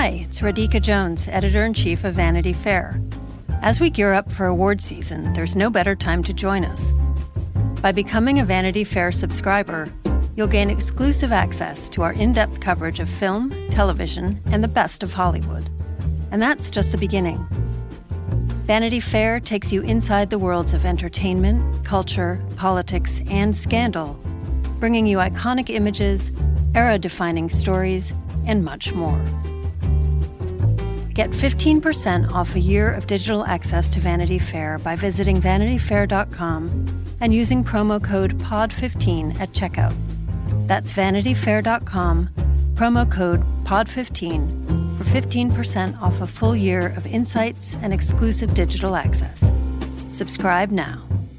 Hi, it's Radhika Jones, Editor-in-Chief of Vanity Fair. As we gear up for award season, there's no better time to join us. By becoming a Vanity Fair subscriber, you'll gain exclusive access to our in-depth coverage of film, television, and the best of Hollywood. And that's just the beginning. Vanity Fair takes you inside the worlds of entertainment, culture, politics, and scandal, bringing you iconic images, era-defining stories, and much more. Get 15% off a year of digital access to Vanity Fair by visiting vanityfair.com and using promo code POD15 at checkout. That's vanityfair.com, promo code POD15 for 15% off a full year of insights and exclusive digital access. Subscribe now.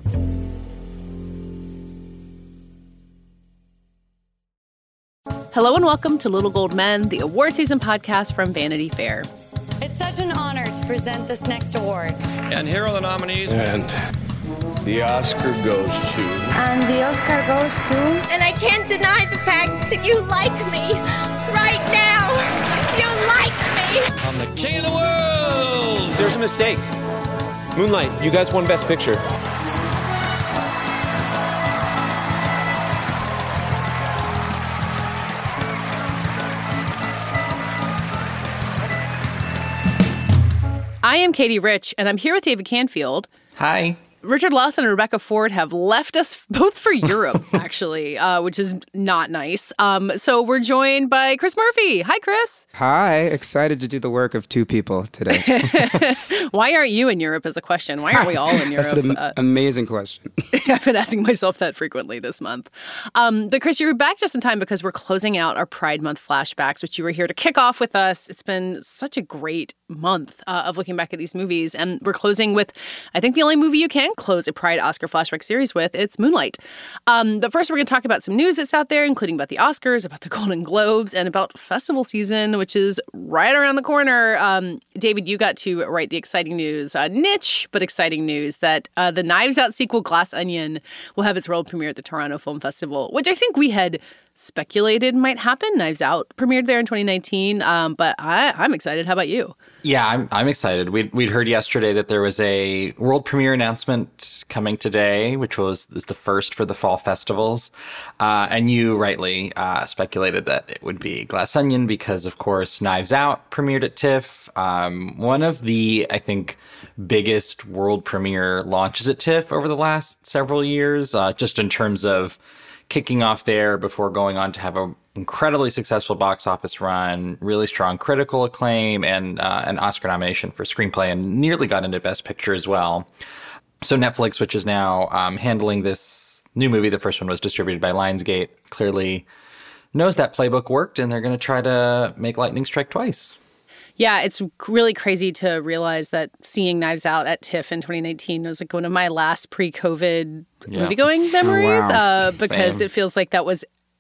Hello and welcome to Little Gold Men, the award season podcast from Vanity Fair. It's such an honor to present this next award. And here are the nominees. And the Oscar goes to... And the Oscar goes to... And I can't deny the fact that you like me. Right now. You like me. I'm the king of the world. There's a mistake. Moonlight, you guys won Best Picture. I am Katie Rich, and I'm here with David Canfield. Hi. Richard Lawson and Rebecca Ford have left us both for Europe, actually, which is not nice. So we're joined by Chris Murphy. Hi, Chris. Hi. Excited to do the work of two people today. Why aren't you in Europe is the question. Why aren't we all in Europe? That's an amazing question. I've been asking myself that frequently this month. But Chris, you're back just in time because we're closing out our Pride Month flashbacks, which you were here to kick off with us. It's been such a great month of looking back at these movies. And we're closing with, I think, the only movie you can close a Pride Oscar flashback series with. It's Moonlight. But first, we're going to talk about some news that's out there, including about the Oscars, about the Golden Globes, and about festival season, which is right around the corner. David, you got to write the exciting news, niche but exciting news, that the Knives Out sequel, Glass Onion, will have its world premiere at the Toronto Film Festival, which I think we had speculated might happen. Knives Out premiered there in 2019, but I'm excited. How about you? Yeah, I'm excited. We'd heard yesterday that there was a world premiere announcement coming today, which is the first for the fall festivals. And you rightly speculated that it would be Glass Onion because, of course, Knives Out premiered at TIFF. One of the, I think, biggest world premiere launches at TIFF over the last several years, just in terms of kicking off there before going on to have an incredibly successful box office run, really strong critical acclaim, and an Oscar nomination for screenplay, and nearly got into Best Picture as well. So Netflix, which is now handling this new movie, the first one was distributed by Lionsgate, clearly knows that playbook worked, and they're going to try to make lightning strike twice. Yeah, it's really crazy to realize that seeing Knives Out at TIFF in 2019 was like one of my last pre-COVID movie-going memories, because Same. It feels like that was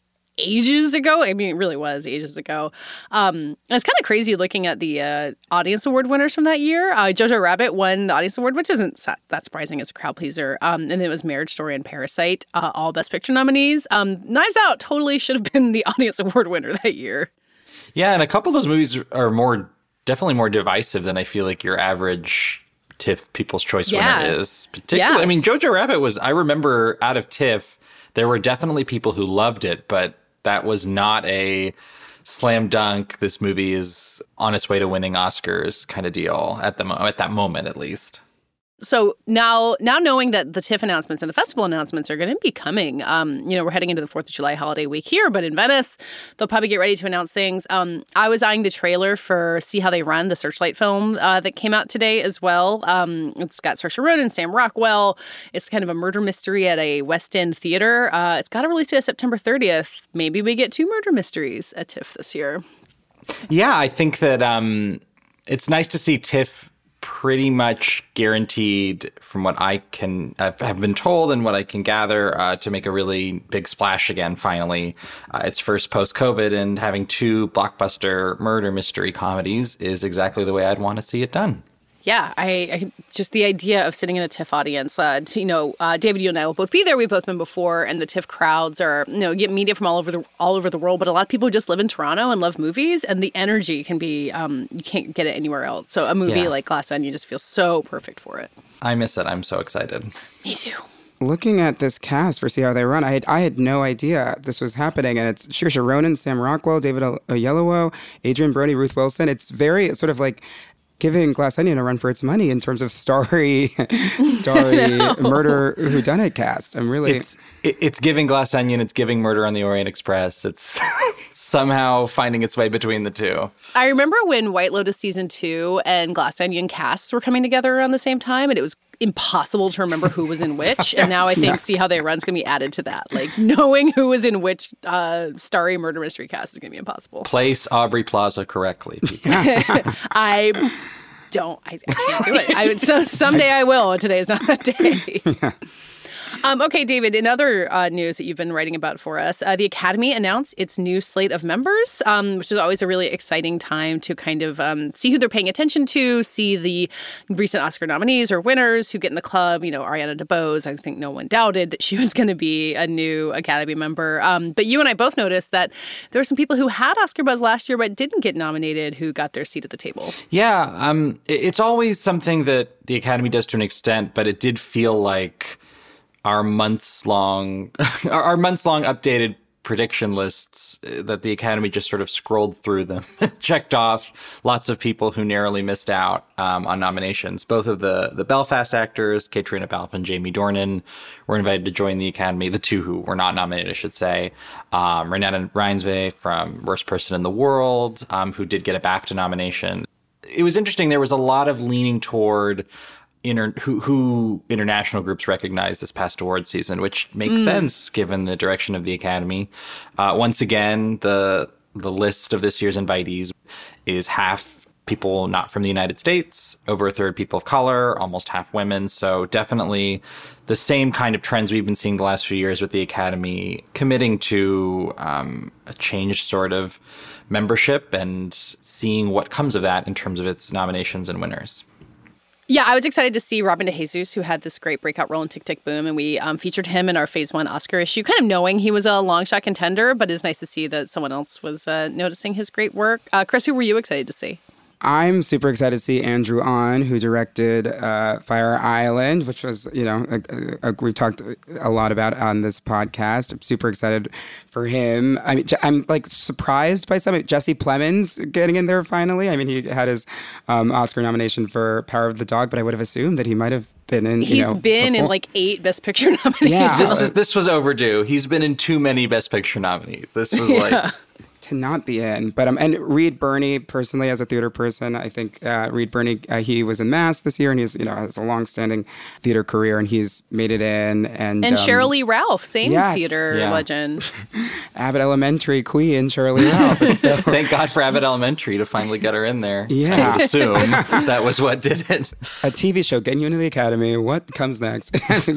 ages ago. I mean, it really was ages ago. It's kind of crazy looking at the Audience Award winners from that year. Jojo Rabbit won the Audience Award, which isn't that surprising. It's a crowd pleaser. And then it was Marriage Story and Parasite, all Best Picture nominees. Knives Out totally should have been the Audience Award winner that year. Yeah, and a couple of those movies are definitely more divisive than I feel like your average TIFF People's Choice winner is. Particularly, I mean, Jojo Rabbit was, I remember out of TIFF, there were definitely people who loved it, but that was not a slam dunk, this movie is on its way to winning Oscars kind of deal at that moment, at least. So now knowing that the TIFF announcements and the festival announcements are going to be coming, we're heading into the 4th of July holiday week here, but in Venice, they'll probably get ready to announce things. I was eyeing the trailer for See How They Run, the Searchlight film that came out today as well. It's got Saoirse Ronan, Sam Rockwell. It's kind of a murder mystery at a West End theater. It's got a release date of September 30th. Maybe we get 2 murder mysteries at TIFF this year. Yeah, I think that it's nice to see TIFF pretty much guaranteed, from what I have been told and what I can gather, to make a really big splash again, finally. It's first post-COVID, and having 2 blockbuster murder mystery comedies is exactly the way I'd want to see it done. Yeah, I just the idea of sitting in a TIFF audience. David, you and I will both be there. We've both been before, and the TIFF crowds are, you get media from all over the world. But a lot of people just live in Toronto and love movies, and the energy can be you can't get it anywhere else. So a movie like Glass Onion just feels so perfect for it. I miss it. I'm so excited. Me too. Looking at this cast for See How They Run, I had no idea this was happening. And it's Saoirse Ronan, Sam Rockwell, David Oyelowo, Adrian Brody, Ruth Wilson. It's very sort of like giving Glass Onion a run for its money in terms of starry murder whodunit cast. I'm really... It's giving Glass Onion, it's giving Murder on the Orient Express. It's somehow finding its way between the two. I remember when White Lotus Season 2 and Glass Onion casts were coming together around the same time, and it was impossible to remember who was in which. And now I think See How They Run's going to be added to that. Like, knowing who was in which starry murder mystery cast is going to be impossible. Place Aubrey Plaza correctly. I can't do it. Someday I will. Today is not that day. Okay, David, in other news that you've been writing about for us, the Academy announced its new slate of members, which is always a really exciting time to kind of see who they're paying attention to, see the recent Oscar nominees or winners who get in the club. Ariana DeBose, I think no one doubted that she was going to be a new Academy member. But you and I both noticed that there were some people who had Oscar buzz last year but didn't get nominated who got their seat at the table. Yeah, it's always something that the Academy does to an extent, but it did feel like our months-long updated prediction lists that the Academy just sort of scrolled through them, checked off lots of people who narrowly missed out on nominations. Both of the Belfast actors, Caitriona Balfe and Jamie Dornan, were invited to join the Academy. The two who were not nominated, I should say. Renata Reinsve from Worst Person in the World, who did get a BAFTA nomination. It was interesting. There was a lot of leaning toward who international groups recognize this past award season, which makes sense given the direction of the Academy. Once again, the list of this year's invitees is half people not from the United States, over a third people of color, almost half women. So definitely the same kind of trends we've been seeing the last few years with the Academy committing to a changed sort of membership and seeing what comes of that in terms of its nominations and winners. Yeah, I was excited to see Robin DeJesus, who had this great breakout role in Tick, Tick, Boom, and we featured him in our Phase 1 Oscar issue, kind of knowing he was a long shot contender, but it's nice to see that someone else was noticing his great work. Chris, who were you excited to see? I'm super excited to see Andrew Ahn, who directed Fire Island, which was, we've talked a lot about on this podcast. I'm super excited for him. I mean, I'm like surprised by some. Jesse Plemons getting in there finally. I mean, he had his Oscar nomination for Power of the Dog, but I would have assumed that he might have been in. He's been in like 8 Best Picture nominees. Yeah. This was overdue. He's been in too many Best Picture nominees. This was like... to not be in. But and Reed Birney, personally, as a theater person, I think Reed Birney, he was in Mass this year, and he's has a long-standing theater career, and he's made it in. And Cheryl Lee Ralph, same theater legend. Abbott Elementary queen, Cheryl Lee Ralph. So, thank God for Abbott Elementary to finally get her in there. Yeah. I would assume that was what did it. A TV show getting you into the Academy. What comes next?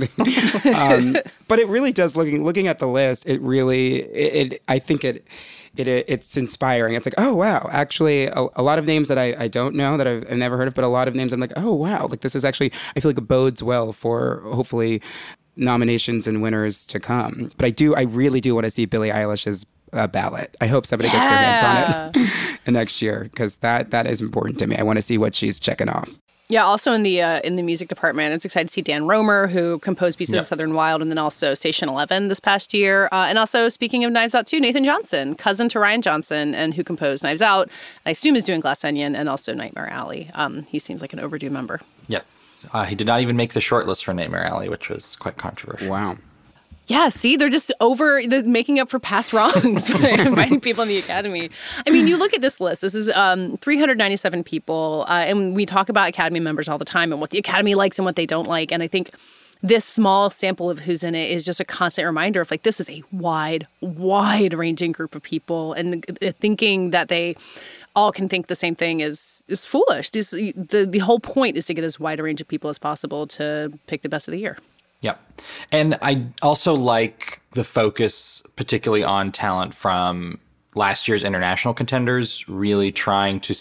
But it really does, looking at the list, it really, I think it's inspiring. It's like, oh, wow. Actually, a lot of names that I don't know, that I've never heard of, but a lot of names I'm like, oh, wow. Like, this is actually, I feel like it bodes well for hopefully nominations and winners to come. But I really do want to see Billie Eilish's ballot. I hope somebody gets their hands on it next year, because that is important to me. I want to see what she's checking off. Yeah, also in the music department, it's exciting to see Dan Romer, who composed Beasts of the Southern Wild, and then also Station 11 this past year. And also, speaking of Knives Out too, Nathan Johnson, cousin to Rian Johnson, and who composed Knives Out, I assume is doing Glass Onion, and also Nightmare Alley. He seems like an overdue member. Yes. He did not even make the shortlist for Nightmare Alley, which was quite controversial. Wow. Yeah, see, they're just making up for past wrongs by inviting people in the Academy. I mean, you look at this list. This is 397 people, and we talk about Academy members all the time and what the Academy likes and what they don't like. And I think this small sample of who's in it is just a constant reminder of, like, this is a wide-ranging group of people, and thinking that they all can think the same thing is foolish. The whole point is to get as wide a range of people as possible to pick the best of the year. Yep. And I also like the focus, particularly on talent from last year's international contenders, really trying to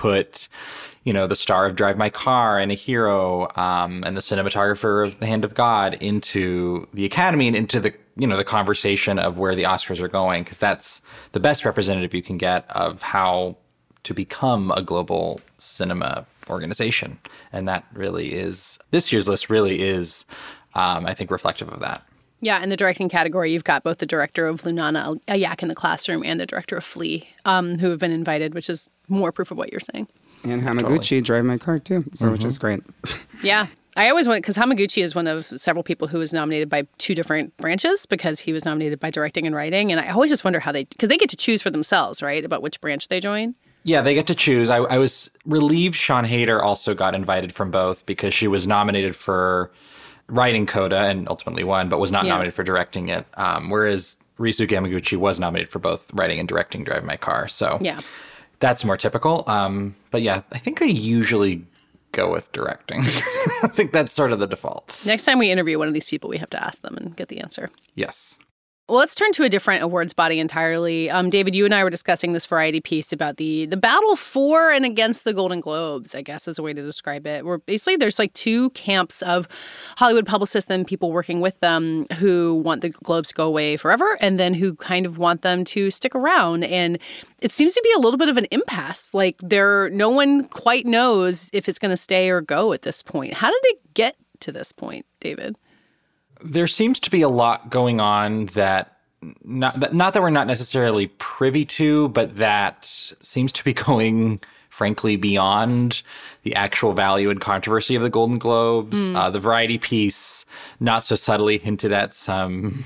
put, the star of Drive My Car and A Hero, and the cinematographer of The Hand of God into the Academy and into the, the conversation of where the Oscars are going, because that's the best representative you can get of how to become a global cinema organization. And that really is, this year's list really is, I think, reflective of that. Yeah, in the directing category, you've got both the director of Lunana, A Yak in the Classroom, and the director of Flea, who have been invited, which is more proof of what you're saying. And Hamaguchi Drive My Car, too, which is great. Yeah. I always want, because Hamaguchi is one of several people who was nominated by two different branches, because he was nominated by directing and writing. And I always just wonder how because they get to choose for themselves, right, about which branch they join. Yeah, they get to choose. I was relieved Sian Heder also got invited from both, because she was nominated for writing Coda and ultimately won, but was not nominated for directing it. Whereas Ryusuke Hamaguchi was nominated for both writing and directing Drive My Car. So that's more typical. But yeah, I think I usually go with directing. I think that's sort of the default. Next time we interview one of these people, we have to ask them and get the answer. Yes. Well, let's turn to a different awards body entirely. David, you and I were discussing this Variety piece about the battle for and against the Golden Globes, I guess is a way to describe it, where basically there's like two camps of Hollywood publicists and people working with them who want the Globes to go away forever and then who kind of want them to stick around. And it seems to be a little bit of an impasse. Like no one quite knows if it's going to stay or go at this point. How did it get to this point, David? There seems to be a lot going on that not that we're not necessarily privy to, but that seems to be going, frankly, beyond the actual value and controversy of the Golden Globes. The Variety piece not so subtly hinted at some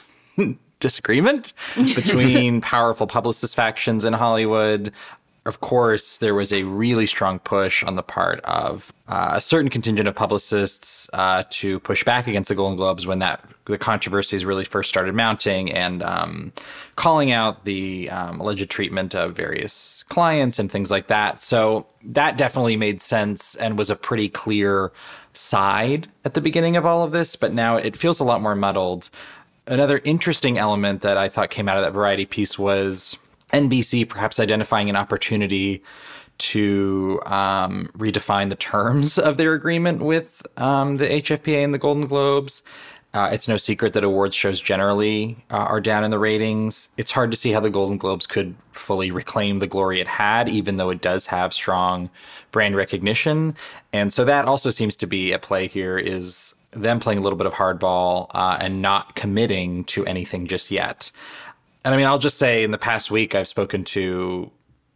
disagreement between powerful publicist factions in Hollywood. Of course, there was a really strong push on the part of a certain contingent of publicists to push back against the Golden Globes when the controversies really first started mounting, and calling out the alleged treatment of various clients and things like that. So that definitely made sense and was a pretty clear side at the beginning of all of this, but now it feels a lot more muddled. Another interesting element that I thought came out of that Variety piece was NBC perhaps identifying an opportunity to redefine the terms of their agreement with the HFPA and the Golden Globes. It's no secret that awards shows generally are down in the ratings. It's hard to see how the Golden Globes could fully reclaim the glory it had, even though it does have strong brand recognition. And so that also seems to be at play here, is them playing a little bit of hardball and not committing to anything just yet. And I mean, I'll just say in the past week, I've spoken to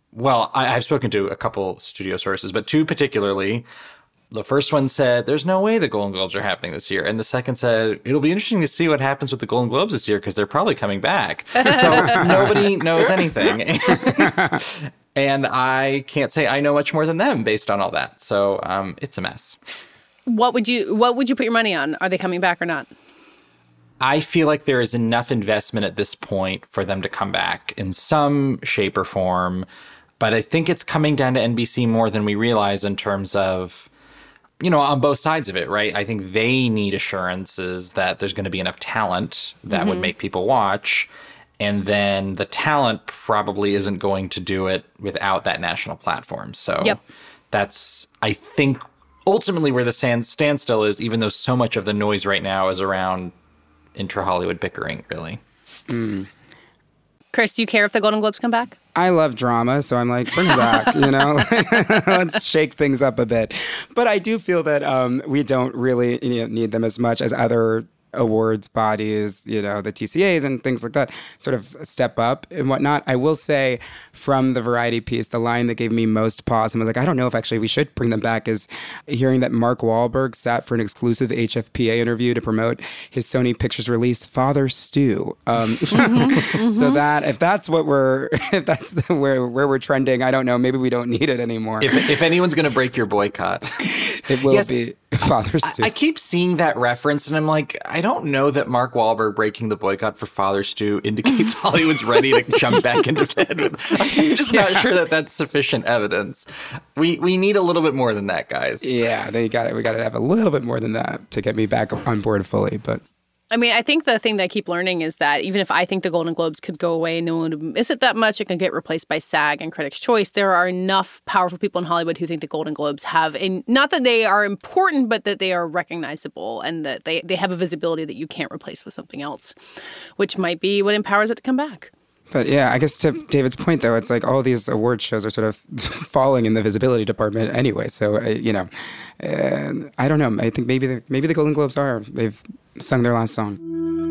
a couple studio sources, but two particularly. The first one said, there's no way the Golden Globes are happening this year. And the second said, it'll be interesting to see what happens with the Golden Globes this year because they're probably coming back. So nobody knows anything. And I can't say I know much more than them based on all that. So it's a mess. What would you put your money on? Are they coming back or not? I feel like there is enough investment at this point for them to come back in some shape or form. But I think it's coming down to NBC more than we realize in terms of, on both sides of it, right? I think they need assurances that there's going to be enough talent that would make people watch. And then the talent probably isn't going to do it without that national platform. So that's, I think, ultimately where the standstill is, even though so much of the noise right now is around intra-Hollywood bickering, really. Chris, do you care if the Golden Globes come back? I love drama, so I'm like, bring it back, Let's shake things up a bit. But I do feel that we don't really need them as much as other awards bodies, the TCAs and things like that sort of step up and whatnot. I will say from the Variety piece, the line that gave me most pause and was like, I don't know if actually we should bring them back, is hearing that Mark Wahlberg sat for an exclusive HFPA interview to promote his Sony Pictures release, Father Stew. So that if that's where we're trending, I don't know. Maybe we don't need it anymore. If anyone's going to break your boycott, it will be Father Stew. I keep seeing that reference and I'm like, I don't know that Mark Wahlberg breaking the boycott for Father Stew indicates Hollywood's ready to jump back into bed with. I'm just not sure that that's sufficient evidence. We need a little bit more than that, guys. Yeah, we got to have a little bit more than that to get me back on board fully. But I mean, I think the thing that I keep learning is that even if I think the Golden Globes could go away and no one would miss it that much, it can get replaced by SAG and Critics' Choice. There are enough powerful people in Hollywood who think the Golden Globes have, not that they are important, but that they are recognizable and that they have a visibility that you can't replace with something else, which might be what empowers it to come back. But yeah, I guess to David's point, though, it's like all these award shows are sort of falling in the visibility department anyway. So, I don't know. I think maybe the Golden Globes they've sung their last song.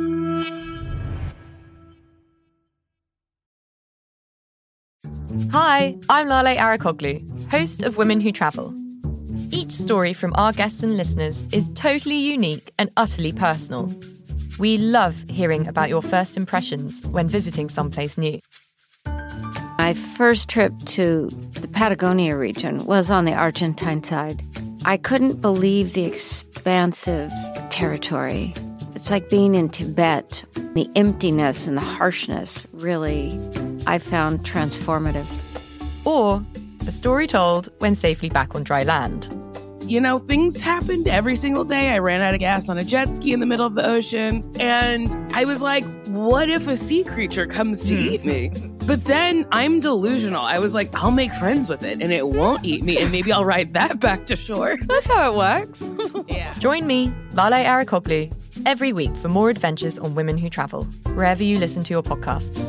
Hi, I'm Lale Arikoglu, host of Women Who Travel. Each story from our guests and listeners is totally unique and utterly personal. We love hearing about your first impressions when visiting someplace new. My first trip to the Patagonia region was on the Argentine side. I couldn't believe the expansive territory. It's like being in Tibet. The emptiness and the harshness really, I found transformative. Or a story told when safely back on dry land. You know, things happened every single day. I ran out of gas on a jet ski in the middle of the ocean. And I was like, what if a sea creature comes to eat me? But then I'm delusional. I was like, I'll make friends with it and it won't eat me. And maybe I'll ride that back to shore. That's how it works. Yeah. Join me, Lale Arikoglu, every week for more adventures on Women Who Travel, wherever you listen to your podcasts.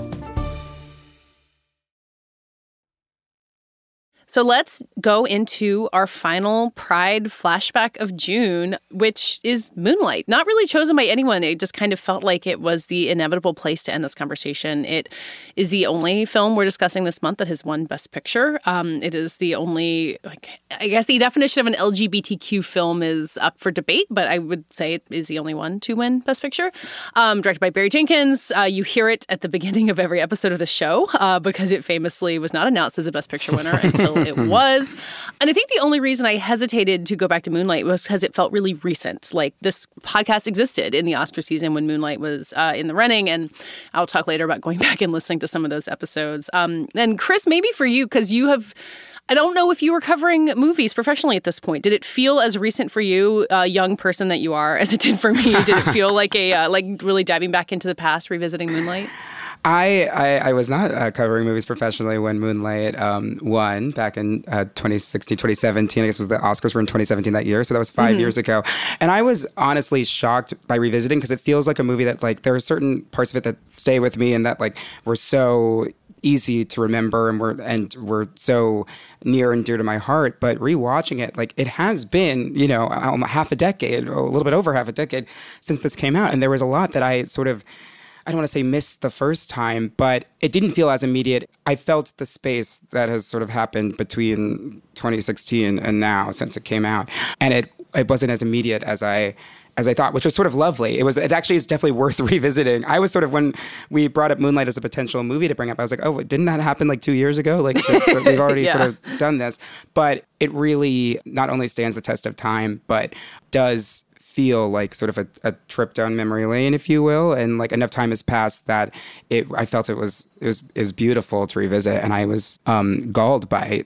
So let's go into our final Pride flashback of June, which is Moonlight. Not really chosen by anyone. It just kind of felt like it was the inevitable place to end this conversation. It is the only film we're discussing this month that has won Best Picture. It is the only, I guess the definition of an LGBTQ film is up for debate, but I would say it is the only one to win Best Picture. Directed by Barry Jenkins. You hear it at the beginning of every episode of the show because it famously was not announced as a Best Picture winner until it was. And I think the only reason I hesitated to go back to Moonlight was because it felt really recent. Like this podcast existed in the Oscar season when Moonlight was in the running. And I'll talk later about going back and listening to some of those episodes. And Chris, maybe for you, because you have... I don't know if you were covering movies professionally at this point. Did it feel as recent for you, a young person that you are, as it did for me? Did it feel like really diving back into the past, revisiting Moonlight? I was not covering movies professionally when Moonlight won back in 2016, 2017. I guess the Oscars were in 2017 that year. So that was 5 years ago. And I was honestly shocked by revisiting because it feels like a movie that there are certain parts of it that stay with me and that were so easy to remember and were so near and dear to my heart. But rewatching it, it has been, half a decade, or a little bit over half a decade since this came out. And there was a lot that I sort of, I don't want to say missed the first time, but it didn't feel as immediate. I felt the space that has sort of happened between 2016 and now since it came out. And it wasn't as immediate as I thought, which was sort of lovely. It actually is definitely worth revisiting. I was sort of, when we brought up Moonlight as a potential movie to bring up, I was like, oh, didn't that happen 2 years ago? We've already sort of done this. But it really not only stands the test of time, but does feel like sort of a trip down memory lane, if you will, and enough time has passed that I felt it was beautiful to revisit, and I was galled by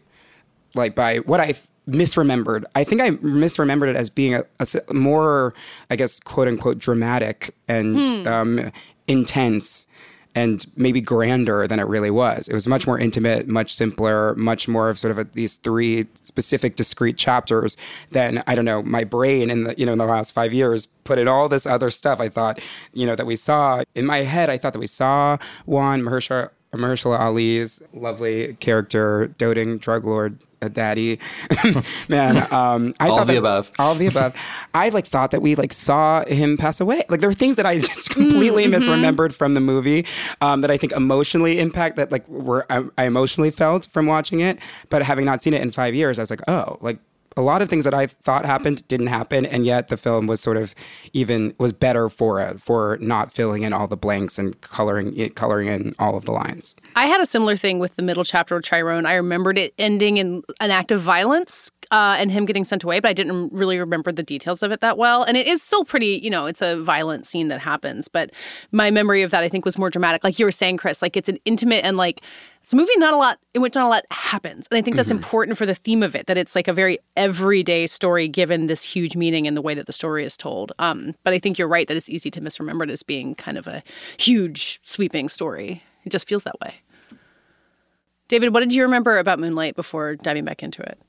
what I misremembered. I think I misremembered it as being a more, I guess, quote unquote, dramatic and intense and maybe grander than it really was. It was much more intimate, much simpler, much more of sort of these three specific discrete chapters than, I don't know, my brain in the last 5 years put in all this other stuff. I thought, that we saw in my head, I thought that we saw Juan Mahershala Ali's lovely character, doting drug lord daddy. Man, I all thought the above. All of the above. I thought that we saw him pass away. There were things that I just completely misremembered from the movie that I think emotionally impact that I emotionally felt from watching it. But having not seen it in 5 years, I was like, oh, a lot of things that I thought happened didn't happen, and yet the film was sort of was better for not filling in all the blanks and coloring in all of the lines. I had a similar thing with the middle chapter of Tyrone. I remembered it ending in an act of violence and him getting sent away, but I didn't really remember the details of it that well. And it is still pretty, it's a violent scene that happens. But my memory of that, I think, was more dramatic. Like you were saying, Chris, it's an intimate and It's a movie in which not a lot happens. And I think that's important for the theme of it, that it's like a very everyday story given this huge meaning in the way that the story is told. But I think you're right that it's easy to misremember it as being kind of a huge, sweeping story. It just feels that way. David, what did you remember about Moonlight before diving back into it?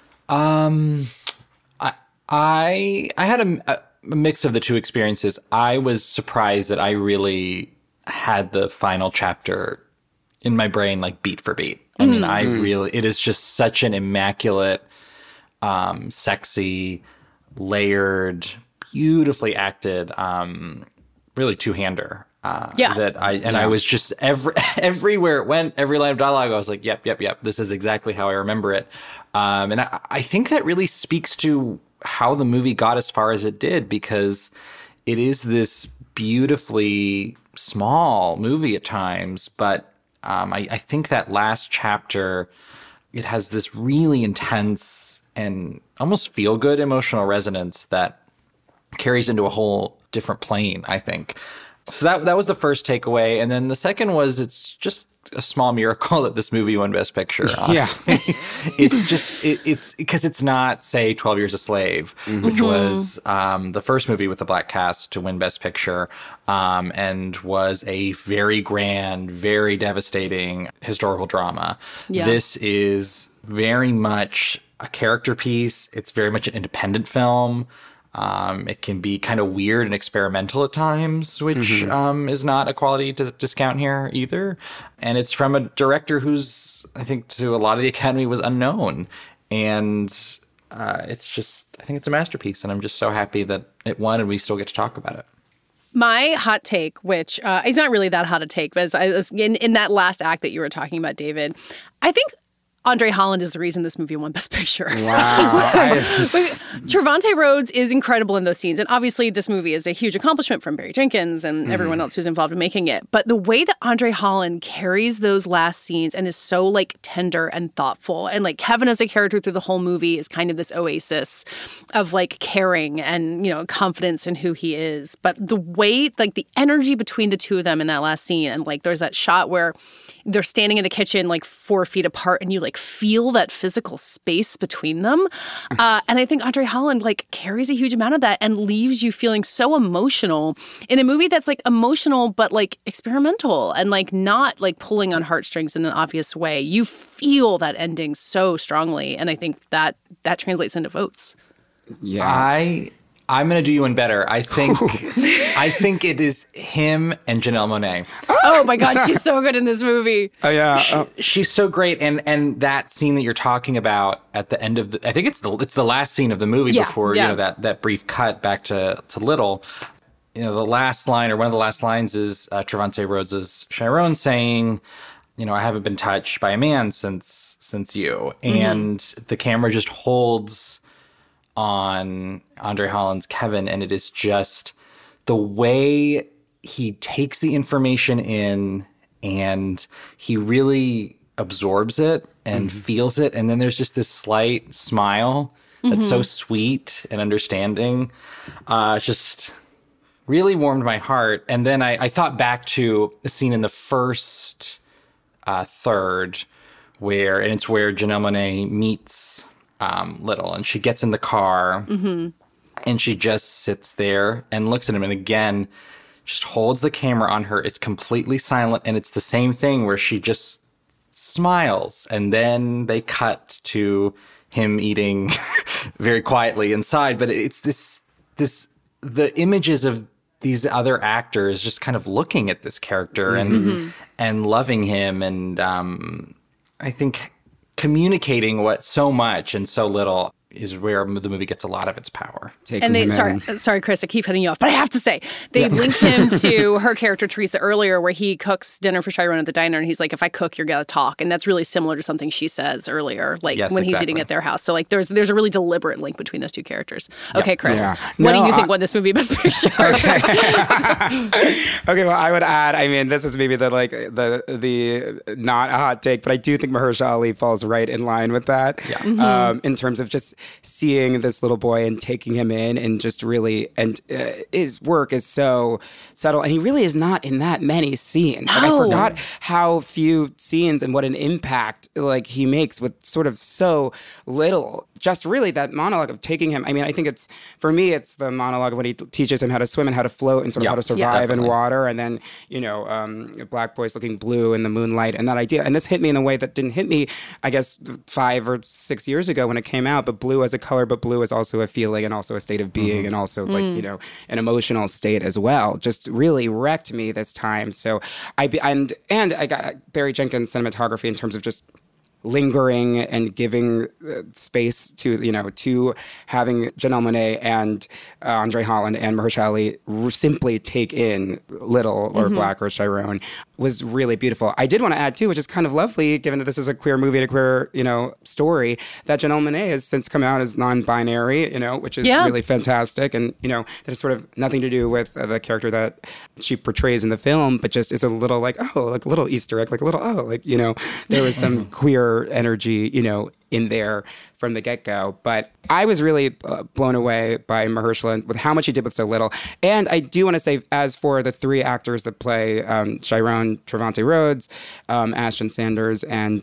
I had a mix of the two experiences. I was surprised that I really had the final chapter in my brain, like beat for beat. I mean, it is just such an immaculate, sexy, layered, beautifully acted, really two-hander. I was just everywhere it went, every line of dialogue, I was like, yep, this is exactly how I remember it. And I think that really speaks to how the movie got as far as it did, because it is this beautifully small movie at times, but I think that last chapter, it has this really intense and almost feel-good emotional resonance that carries into a whole different plane, I think. So that was the first takeaway. And then the second was, it's just a small miracle that this movie won Best Picture, honestly. Yeah. it's because it's not, say, 12 Years a Slave, which was the first movie with the black cast to win Best Picture, and was a very grand, very devastating historical drama. Yeah. This is very much a character piece. It's very much an independent film. It can be kind of weird and experimental at times, which is not a quality to discount here either. And it's from a director who's, I think, to a lot of the Academy was unknown. And it's just, I think it's a masterpiece. And I'm just so happy that it won and we still get to talk about it. My hot take, which it's not really that hot a take, but I was in that last act that you were talking about, David, I think Andre Holland is the reason this movie won Best Picture. Wow. Trevante Rhodes is incredible in those scenes. And obviously, this movie is a huge accomplishment from Barry Jenkins and everyone else who's involved in making it. But the way that Andre Holland carries those last scenes and is so, like, tender and thoughtful. And, like, Kevin as a character through the whole movie is kind of this oasis of, like, caring and, you know, confidence in who he is. But the way, like, the energy between the two of them in that last scene, and, like, there's that shot where they're standing in the kitchen, like, 4 feet apart, and you, like, feel that physical space between them. And I think Andre Holland, like, carries a huge amount of that and leaves you feeling so emotional in a movie that's, like, emotional but, like, experimental and, like, not, like, pulling on heartstrings in an obvious way. You feel that ending so strongly, and I think that translates into votes. Yeah. I'm going to do you one better. I think it is him and Janelle Monáe. Oh my God, she's so good in this movie. Oh yeah. She's so great. And that scene that you're talking about at the end of I think it's the last scene of the movie before you know that brief cut back to Little. You know, the last line, or one of the last lines, is Trevante Rhodes' Chiron saying, you know, I haven't been touched by a man since you. And the camera just holds on Andre Holland's Kevin, and it is just the way he takes the information in and he really absorbs it and feels it, and then there's just this slight smile that's so sweet and understanding. Just really warmed my heart. And then I thought back to the scene in the first third where Janelle Monáe meets Little, and she gets in the car and she just sits there and looks at him, and again just holds the camera on her. It's completely silent, and it's the same thing where she just smiles, and then they cut to him eating very quietly inside. But it's the images of these other actors just kind of looking at this character and loving him, and I think communicating what so much and so little is where the movie gets a lot of its power. Sorry, Chris, I keep cutting you off, but I have to say, they link him to her character, Teresa, earlier, where he cooks dinner for Chiron at the diner, and he's like, if I cook, you're going to talk. And that's really similar to something she says earlier, like when he's eating at their house. So, like, there's a really deliberate link between those two characters. Okay, Chris, what do you think won this movie Best Picture? Okay, well, I would add, I mean, this is maybe the not a hot take, but I do think Mahershala Ali falls right in line with that. In terms of just seeing this little boy and taking him in and just really, and his work is so subtle. And he really is not in that many scenes. No. Like, I forgot how few scenes and what an impact like he makes with sort of so little. Just really that monologue of taking him. I mean, I think it's, for me, it's the monologue when he teaches him how to swim and how to float and sort of how to survive in water. And then, you know, black boys looking blue in the moonlight and that idea. And this hit me in a way that didn't hit me, I guess, 5 or 6 years ago when it came out. But blue as a color, but blue is also a feeling and also a state of being and also like, you know, an emotional state as well. Just really wrecked me this time. So I got Barry Jenkins' cinematography in terms of just lingering and giving space to, you know, to having Janelle Monáe and Andre Holland and Mahershala Ali simply take in Little or Black or Chiron was really beautiful. I did want to add too, which is kind of lovely, given that this is a queer movie and a queer, you know, story, that Janelle Monáe has since come out as non-binary, you know, which is really fantastic. And, you know, that has sort of nothing to do with the character that she portrays in the film, but just is a little like, oh, like a little Easter egg, like a little, oh, like, you know, there was some queer energy, you know, in there from the get-go. But I was really blown away by Mahershala with how much he did with so little. And I do want to say, as for the 3 actors that play Chiron, Trevante Rhodes, Ashton Sanders, and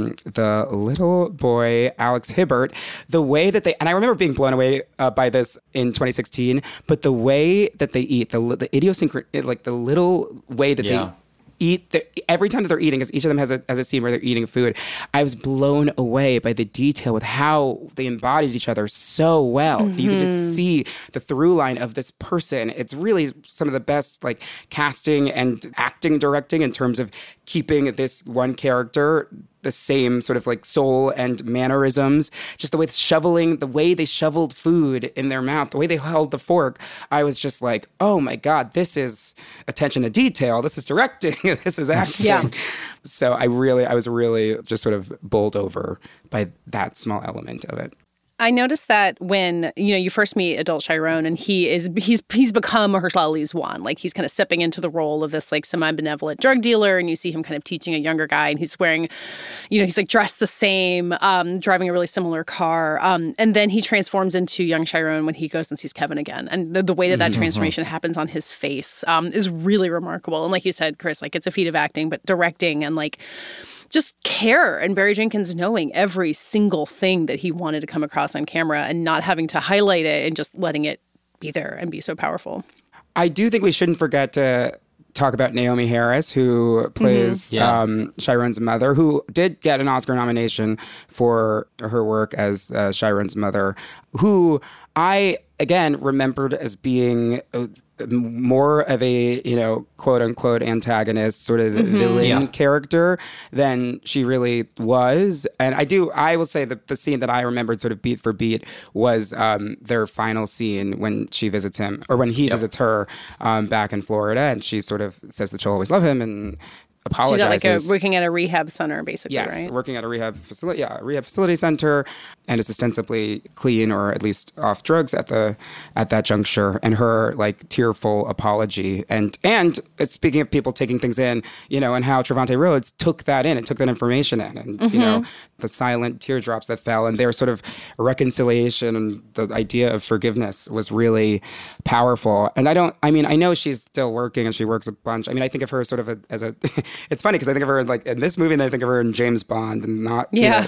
the little boy, Alex Hibbert, the way that they, and I remember being blown away by this in 2016, but the way that they eat, the idiosyncrasy, like the little way that they eat every time that they're eating, because each of them has a scene where they're eating food. I was blown away by the detail with how they embodied each other so well. You could just see the through line of this person. It's really some of the best like casting and acting directing in terms of keeping this one character the same sort of like soul and mannerisms, just the way the way they shoveled food in their mouth, the way they held the fork. I was just like, oh my God, this is attention to detail. This is directing. This is acting. Yeah. So I was really just sort of bowled over by that small element of it. I noticed that when, you know, you first meet adult Chiron and he's become Mahershala Ali's Juan. Like, he's kind of stepping into the role of this like semi-benevolent drug dealer, and you see him kind of teaching a younger guy, and he's wearing, you know, he's like dressed the same, driving a really similar car. And then he transforms into young Chiron when he goes and sees Kevin again. And the way that transformation happens on his face is really remarkable. And like you said, Chris, like, it's a feat of acting, but directing and like just care, and Barry Jenkins knowing every single thing that he wanted to come across on camera and not having to highlight it and just letting it be there and be so powerful. I do think we shouldn't forget to talk about Naomi Harris, who plays Chiron's mother, who did get an Oscar nomination for her work as Chiron's mother, who I, again, remembered as being more of a, you know, quote unquote antagonist, sort of villain character than she really was. And I will say that the scene that I remembered sort of beat for beat was their final scene when she visits him, or when he visits her back in Florida, and she sort of says that she'll always love him and apologizes. She's working at a rehab center, basically, yes, right? Working at a rehab facility, a rehab facility center, and is ostensibly clean or at least off drugs at that juncture. And her like tearful apology, and speaking of people taking things in, you know, and how Trevante Rhodes took that in and took that information in, and you know, the silent teardrops that fell, and their sort of reconciliation and the idea of forgiveness was really powerful. And I know she's still working and she works a bunch. I mean, I think of her sort of as a it's funny because I think of her like in this movie, and I think of her in James Bond, and not you know,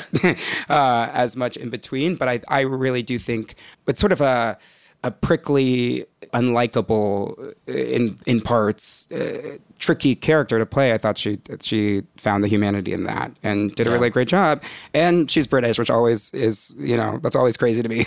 as much in between. But I really do think it's sort of a prickly, unlikable, in parts, tricky character to play. I thought she found the humanity in that and did a really great job. And she's British, which always is, you know, that's always crazy to me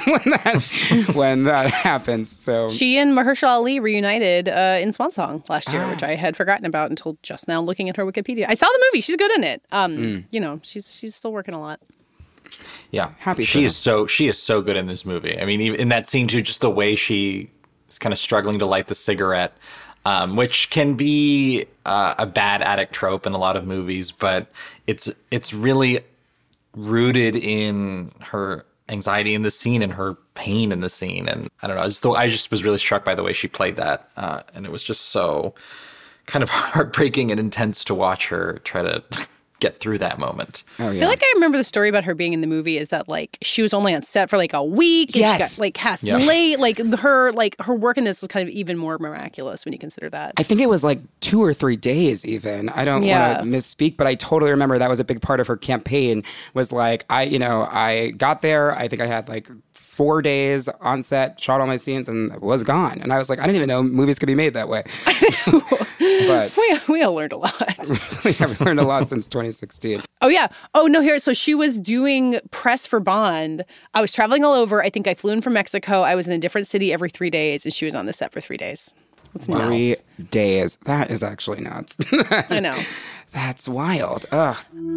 when that happens. So she and Mahershala Ali reunited in Swan Song last year, which I had forgotten about until just now looking at her Wikipedia. I saw the movie. She's good in it. You know, she's still working a lot. Yeah, she is so good in this movie. I mean, even in that scene too, just the way she is kind of struggling to light the cigarette, which can be a bad addict trope in a lot of movies, but it's really rooted in her anxiety in the scene and her pain in the scene. And I don't know, I just was really struck by the way she played that, and it was just so kind of heartbreaking and intense to watch her try to get through that moment. Oh, yeah. I feel like I remember the story about her being in the movie is that like she was only on set for like a week. And Yes. She got like cast late. Like her work in this is kind of even more miraculous when you consider that. I think it was like 2 or 3 days even. I don't want to misspeak, but I totally remember that was a big part of her campaign was like, I got there. I think I had like 4 days on set, shot all my scenes, and was gone. And I was like, I didn't even know movies could be made that way. But we all learned a lot. we have learned a lot since 2016. Oh, yeah. Oh, no, here. So she was doing press for Bond. I was traveling all over. I think I flew in from Mexico. I was in a different city every 3 days, and she was on the set for 3 days. That's 3 days. That is actually nuts. I know. That's wild. Ugh.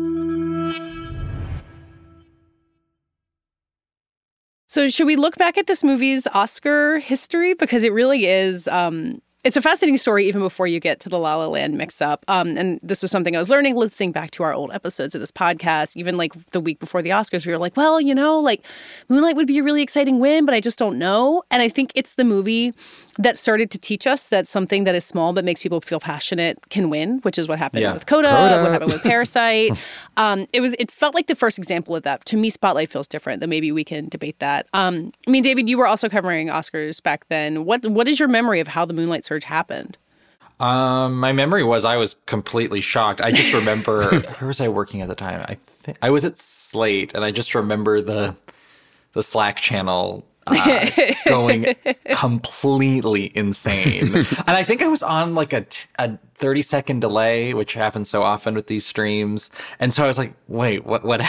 So should we look back at this movie's Oscar history? Because it really is... it's a fascinating story even before you get to the La La Land mix-up. And this was something I was learning listening back to our old episodes of this podcast. Even like the week before the Oscars, we were like, well, like Moonlight would be a really exciting win, but I just don't know. And I think it's the movie that started to teach us that something that is small but makes people feel passionate can win, which is what happened with Coda, what happened with Parasite. It felt like the first example of that. To me, Spotlight feels different, though maybe we can debate that. I mean, David, you were also covering Oscars back then. What is your memory of how the Moonlight surge happened? My memory was I was completely shocked. I just remember, where was I working at the time? I think I was at Slate, and I just remember the Slack channel going completely insane. And I think I was on like a 30-second delay, which happens so often with these streams. And so I was like, wait, what's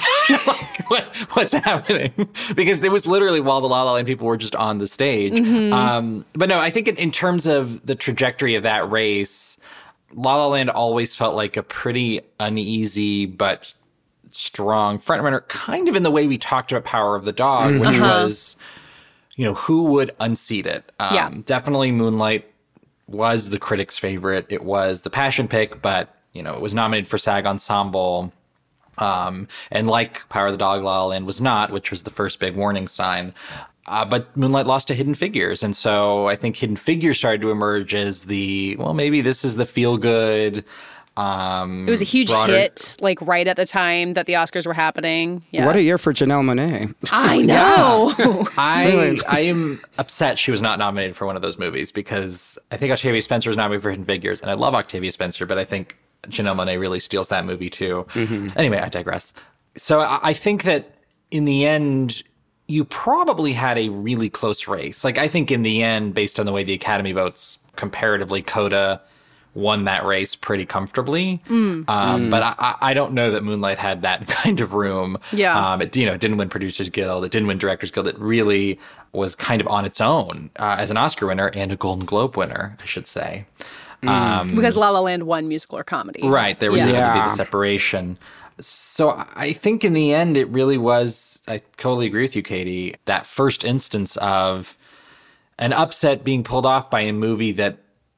happening? Because it was literally while the La La Land people were just on the stage. Mm-hmm. But no, I think in terms of the trajectory of that race, La La Land always felt like a pretty uneasy but strong frontrunner, kind of in the way we talked about Power of the Dog, which was... who would unseat it? Definitely Moonlight was the critics' favorite. It was the passion pick, but, it was nominated for SAG Ensemble. And like Power of the Dog, La La Land was not, which was the first big warning sign. But Moonlight lost to Hidden Figures. And so I think Hidden Figures started to emerge as maybe this is the feel-good... it was a huge hit, like right at the time that the Oscars were happening. Yeah. What a year for Janelle Monáe. I know. I am upset she was not nominated for one of those movies because I think Octavia Spencer was nominated for Hidden Figures, and I love Octavia Spencer, but I think Janelle Monáe really steals that movie too. Mm-hmm. Anyway, I digress. So I think that in the end, you probably had a really close race. Like I think in the end, based on the way the Academy votes, comparatively, Coda won that race pretty comfortably. But I don't know that Moonlight had that kind of room. Yeah. It didn't win Producers Guild. It didn't win Directors Guild. It really was kind of on its own as an Oscar winner and a Golden Globe winner, I should say. Because La La Land won musical or comedy. Right. There was able to be the separation. So I think in the end, it really was, I totally agree with you, Katie, that first instance of an upset being pulled off by a movie that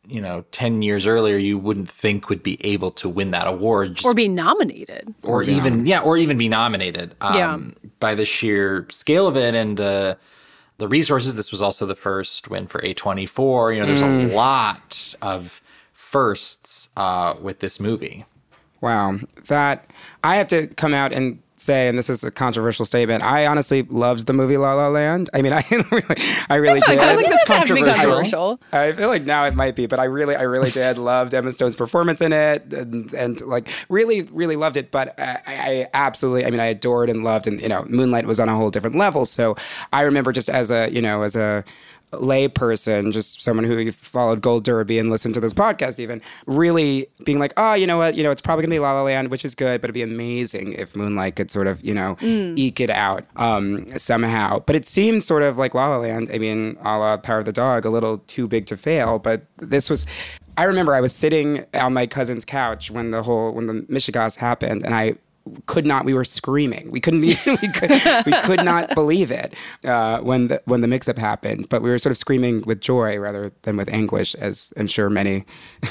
10 years earlier, you wouldn't think would be able to win that award. Or be nominated. Or even be nominated. By the sheer scale of it and the resources. This was also the first win for A24. There's a lot of firsts with this movie. Wow. That, I have to come out and say, and this is a controversial statement, I honestly loved the movie La La Land. I mean, I really did. I think that's controversial. I feel like now it might be, but I really did. Loved Emma Stone's performance in it, and like really, really loved it. But I absolutely, I adored and loved, and Moonlight was on a whole different level. So I remember just as a lay person, just someone who followed Gold Derby and listened to this podcast even, really being like, oh, you know what, it's probably gonna be La La Land, which is good, but it'd be amazing if Moonlight could sort of, eke it out somehow. But it seemed sort of like La La Land, a la Power of the Dog, a little too big to fail. But this was, I remember I was sitting on my cousin's couch when the Michigas happened, and I we were screaming. We couldn't even, we could not believe it when the mix-up happened. But we were sort of screaming with joy rather than with anguish, as I'm sure many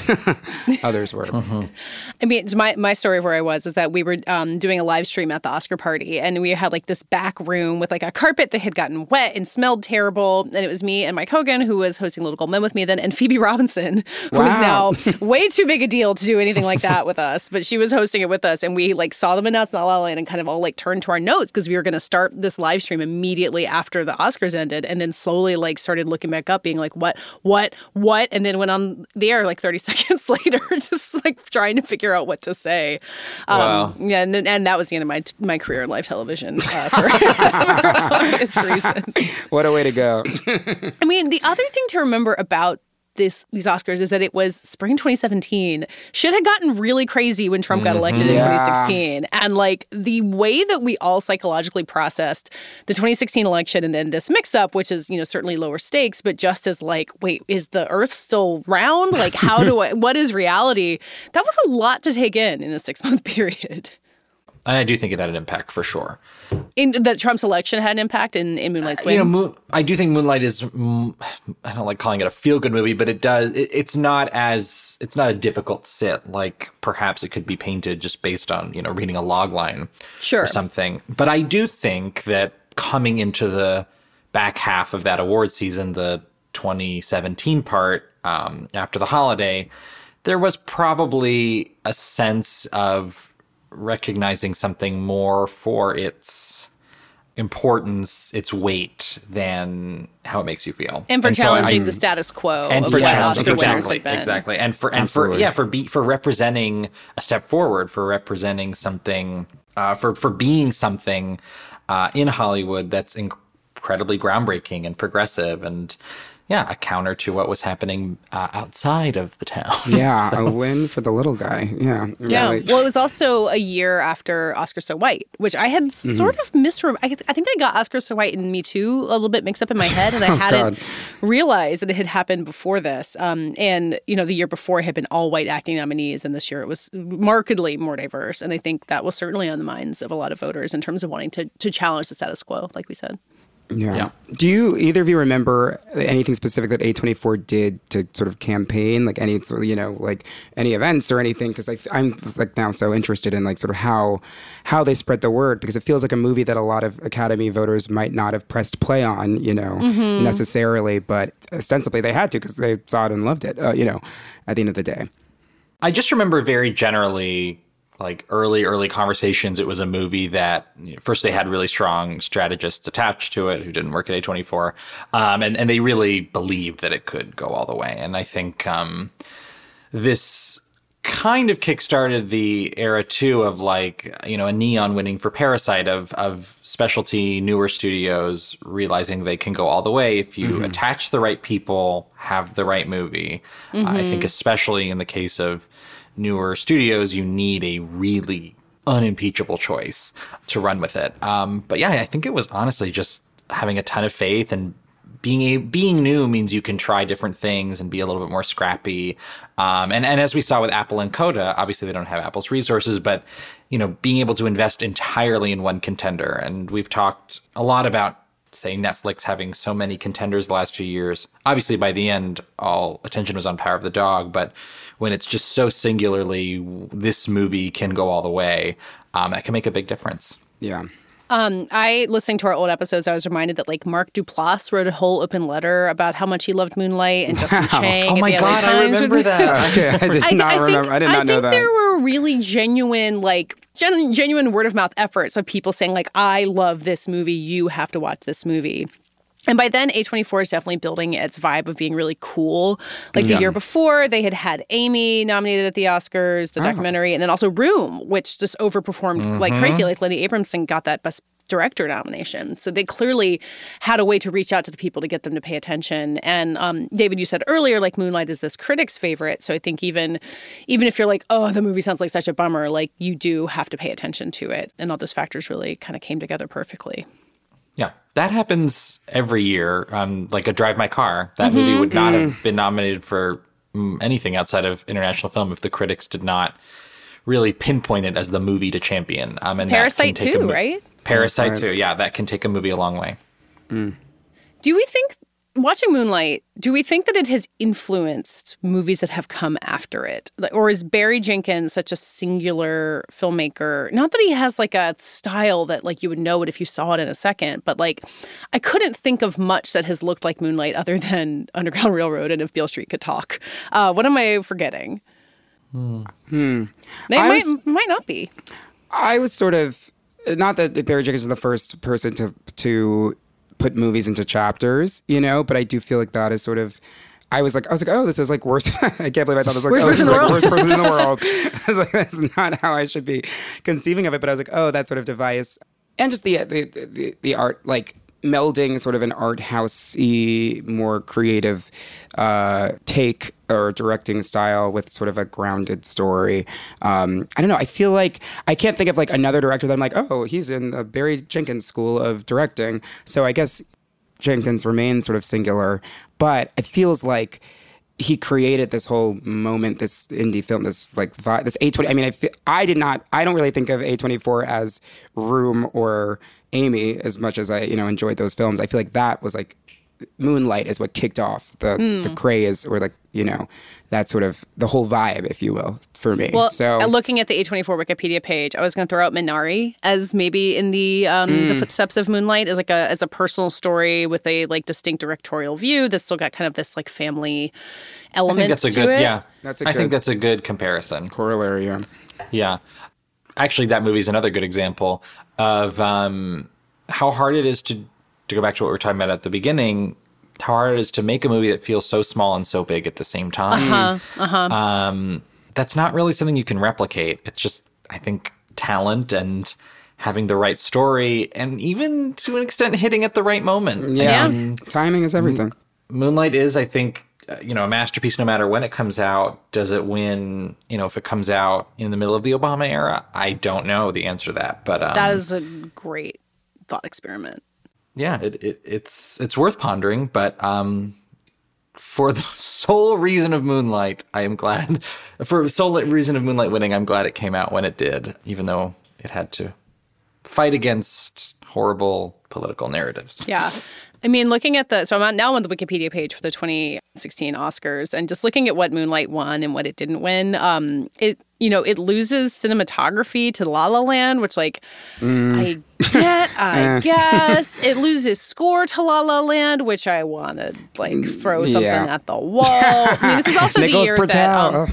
others were. Mm-hmm. I mean, my story of where I was is that we were doing a live stream at the Oscar party, and we had like this back room with like a carpet that had gotten wet and smelled terrible. And it was me and Mike Hogan, who was hosting Little Gold Men with me then, and Phoebe Robinson, who is now way too big a deal to do anything like that with us. But she was hosting it with us, and we like saw them announce La La Land and kind of all like turned to our notes because we were going to start this live stream immediately after the Oscars ended, and then slowly like started looking back up, being like, what, and then went on the air like 30 seconds later, just like trying to figure out what to say. Wow. Yeah, and that was the end of my career in live television for obvious reasons. What a way to go. I mean, the other thing to remember about these Oscars is that it was spring 2017. Shit had gotten really crazy when Trump got elected in 2016. And like the way that we all psychologically processed the 2016 election and then this mix-up, which is, certainly lower stakes, but just as like, wait, is the earth still round? Like, what is reality? That was a lot to take in a 6-month period. And I do think it had an impact for sure. In that Trump's election had an impact in Moonlight's win? I do think Moonlight is, I don't like calling it a feel-good movie, but it does, it's not a difficult sit like perhaps it could be painted just based on, reading a log line or something. But I do think that coming into the back half of that award season, the 2017 part, after the holiday, there was probably a sense of recognizing something more for its importance, its weight, than how it makes you feel, and for challenging the status quo, and for Oscar winners have been. Exactly, and for representing a step forward, for representing something, for being something in Hollywood that's incredibly groundbreaking and progressive, and a counter to what was happening outside of the town. Yeah, so. A win for the little guy. Yeah. Yeah. Well, it was also a year after Oscar So White, which I had sort of misremembered. I think I got Oscar So White and Me Too a little bit mixed up in my head, and I hadn't realized that it had happened before this. And, the year before had been all white acting nominees, and this year it was markedly more diverse. And I think that was certainly on the minds of a lot of voters in terms of wanting to challenge the status quo, like we said. Yeah. Do you either of you remember anything specific that A24 did to sort of campaign, like any like any events or anything? Because I'm like now so interested in like sort of how they spread the word, because it feels like a movie that a lot of Academy voters might not have pressed play on, necessarily, but ostensibly they had to because they saw it and loved it, at the end of the day. I just remember very generally, like early conversations, it was a movie that first they had really strong strategists attached to it who didn't work at A24. And they really believed that it could go all the way. And I think this kind of kickstarted the era too of like, a Neon winning for Parasite of specialty newer studios realizing they can go all the way if you attach the right people, have the right movie. I think especially in the case of newer studios, you need a really unimpeachable choice to run with it. But yeah, I think it was honestly just having a ton of faith, and being new means you can try different things and be a little bit more scrappy. And as we saw with Apple and Coda, obviously they don't have Apple's resources, but being able to invest entirely in one contender. And we've talked a lot about, say, Netflix having so many contenders the last few years. Obviously, by the end, all attention was on Power of the Dog, but when it's just so singularly, this movie can go all the way, that can make a big difference. Yeah. Listening to our old episodes, I was reminded that like Mark Duplass wrote a whole open letter about how much he loved Moonlight, and Justin Chang. Oh my God, I remember that. Okay, I did not remember. I did not know that. I think there were really genuine word of mouth efforts of people saying like, I love this movie, you have to watch this movie. And by then, A24 is definitely building its vibe of being really cool. Like the year before, they had Amy nominated at the Oscars, the documentary, and then also Room, which just overperformed like crazy. Like Lenny Abramson got that Best Director nomination. So they clearly had a way to reach out to the people to get them to pay attention. And David, you said earlier, like Moonlight is this critic's favorite. So I think even if you're like, oh, the movie sounds like such a bummer, like you do have to pay attention to it. And all those factors really kind of came together perfectly. Yeah, that happens every year. Like a Drive My Car, that movie would not have been nominated for anything outside of international film if the critics did not really pinpoint it as the movie to champion. And Parasite too, right? Parasite too, yeah, that can take a movie a long way. Do we think, watching Moonlight, do we think that it has influenced movies that have come after it? Or is Barry Jenkins such a singular filmmaker? Not that he has like a style that like you would know it if you saw it in a second, but like I couldn't think of much that has looked like Moonlight other than Underground Railroad and If Beale Street Could Talk. What am I forgetting? They might not be. I was sort of, not that Barry Jenkins is the first person to put movies into chapters, you know, but I do feel like that is sort of, I was like, oh, this is like worst. I can't believe I thought this was like, this is like worst person in the world. I was like, that's not how I should be conceiving of it. But I was like, oh, that sort of device. And just the art, like melding sort of an art housey, more creative take or directing style with sort of a grounded story. I don't know. I feel like I can't think of like another director that I'm like, oh, he's in the Barry Jenkins school of directing. So I guess Jenkins remains sort of singular, but it feels like he created this whole moment, this indie film, this like this A24. I mean, I don't really think of A24 as Room or Amy as much as I, enjoyed those films. I feel like that was like Moonlight is what kicked off the craze, or like, that sort of the whole vibe, if you will, for me. Well, so looking at the A24 Wikipedia page, I was going to throw out Minari as maybe in the footsteps of Moonlight as a personal story with a like distinct directorial view that's still got kind of this like family element. I think that's a to good, it. yeah. I think that's a good comparison. Corollary, yeah. Yeah. Actually, that movie is another good example of how hard it is to go back to what we were talking about at the beginning, how hard it is to make a movie that feels so small and so big at the same time. That's not really something you can replicate. It's just, I think, talent and having the right story, and even to an extent hitting at the right moment. Yeah. Timing is everything. Moonlight is, I think, a masterpiece no matter when it comes out. Does it win, if it comes out in the middle of the Obama era? I don't know the answer to that. But that is a great thought experiment. Yeah, it's worth pondering, but for the sole reason of Moonlight, I am glad. For the sole reason of Moonlight winning, I'm glad it came out when it did, even though it had to fight against horrible political narratives. Yeah. I mean, looking at so I'm now on the Wikipedia page for the 2016 Oscars, and just looking at what Moonlight won and what it didn't win, it loses cinematography to La La Land, which I guess. It loses score to La La Land, which I want to throw something at the wall. I mean, this is also the year that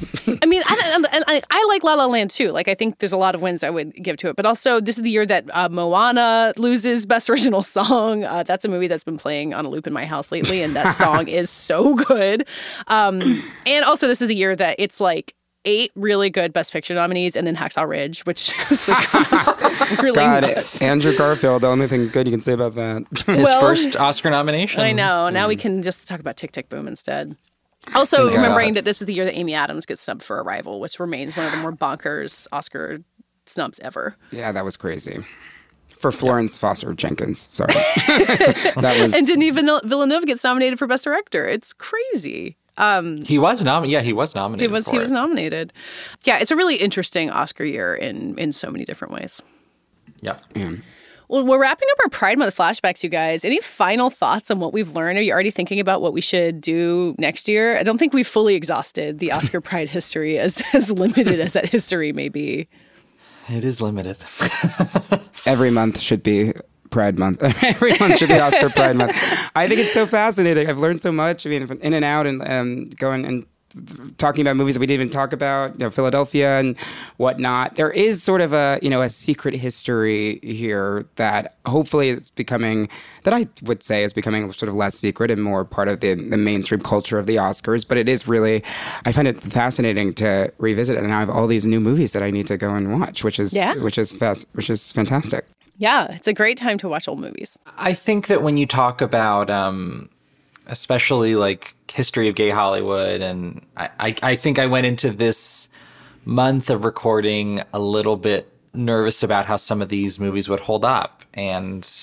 I like La La Land too. Like, I think there's a lot of wins I would give to it, but also this is the year that Moana loses Best Original Song. That's a movie that's been playing on a loop in my house lately, and that song is so good. And also this is the year that it's like 8 really good Best Picture nominees, and then Hacksaw Ridge, which is really nuts. Andrew Garfield, the only thing good you can say about that. His first Oscar nomination. I know. Now we can just talk about Tick, Tick, Boom instead. Also, remembering that this is the year that Amy Adams gets snubbed for Arrival, which remains one of the more bonkers Oscar snubs ever. Yeah, that was crazy. For Florence Foster Jenkins, sorry. That was... And Denis Villeneuve gets nominated for Best Director. It's crazy. He was nominated. He was nominated. Yeah, it's a really interesting Oscar year in so many different ways. Yeah. Well, we're wrapping up our Pride Month flashbacks, you guys. Any final thoughts on what we've learned? Are you already thinking about what we should do next year? I don't think we've fully exhausted the Oscar Pride history, as limited as that history may be. It is limited. Every month should be Pride Month. Every month should be Oscar Pride Month. I think it's so fascinating. I've learned so much. I mean, from in and out and going and talking about movies that we didn't even talk about, Philadelphia and whatnot. There is sort of a secret history here that hopefully is becoming, that I would say is becoming sort of less secret and more part of the mainstream culture of the Oscars. But it is really, I find it fascinating to revisit it. And I have all these new movies that I need to go and watch, which is fantastic. Yeah, it's a great time to watch old movies. I think that when you talk about, especially like history of gay Hollywood, and I think I went into this month of recording a little bit nervous about how some of these movies would hold up. And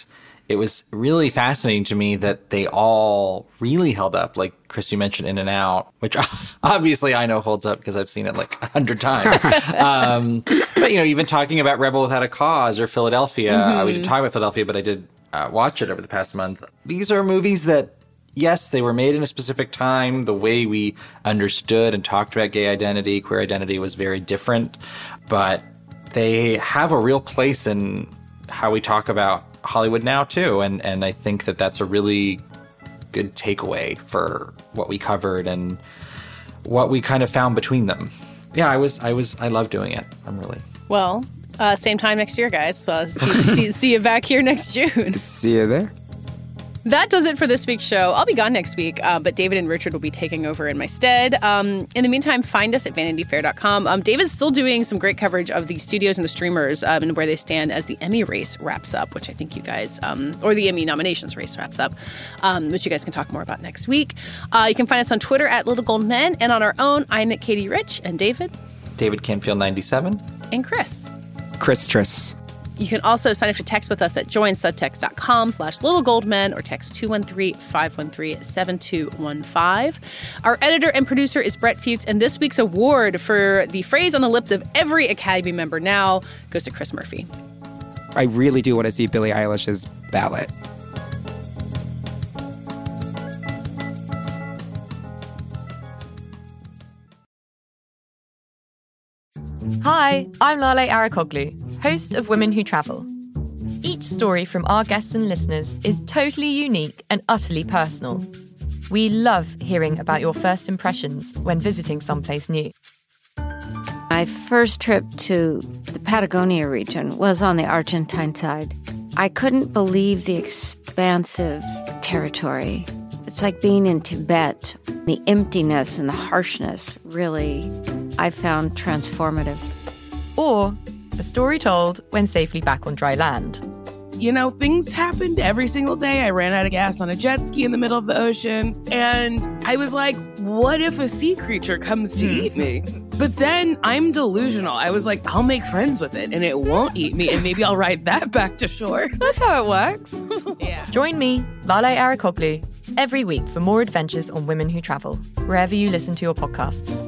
it was really fascinating to me that they all really held up. Like Chris, you mentioned In and Out, which obviously I know holds up because I've seen it like 100 times. But, even talking about Rebel Without a Cause or Philadelphia, we didn't talk about Philadelphia, but I did watch it over the past month. These are movies that, yes, they were made in a specific time. The way we understood and talked about gay identity, queer identity was very different, but they have a real place in how we talk about Hollywood now too. And I think that that's a really good takeaway for what we covered and what we kind of found between them. Yeah, I love doing it. Well, same time next year, guys. Well, see you back here next June. See you there. That does it for this week's show. I'll be gone next week, but David and Richard will be taking over in my stead. In the meantime, find us at VanityFair.com. David's still doing some great coverage of the studios and the streamers and where they stand as the Emmy race wraps up, which I think you guys, or the Emmy nominations race wraps up, which you guys can talk more about next week. You can find us on Twitter at Little Gold Men, and on our own, I'm at Katie Rich, and David Canfield 97. And Chris Triss. You can also sign up to text with us at joinsubtext.com/littlegoldmen or text 213-513-7215. Our editor and producer is Brett Fuchs, and this week's award for the phrase on the lips of every Academy member now goes to Chris Murphy. I really do want to see Billie Eilish's ballot. Hi, I'm Lale Arikoglu, host of Women Who Travel. Each story from our guests and listeners is totally unique and utterly personal. We love hearing about your first impressions when visiting someplace new. My first trip to the Patagonia region was on the Argentine side. I couldn't believe the expansive territory. It's like being in Tibet. The emptiness and the harshness really, I found transformative. Or a story told when safely back on dry land. Things happened every single day. I ran out of gas on a jet ski in the middle of the ocean. And I was like, what if a sea creature comes to eat me? But then I'm delusional. I was like, I'll make friends with it and it won't eat me. And maybe I'll ride that back to shore. That's how it works. Yeah. Join me, Lale Arikoglu, every week for more adventures on Women Who Travel, wherever you listen to your podcasts.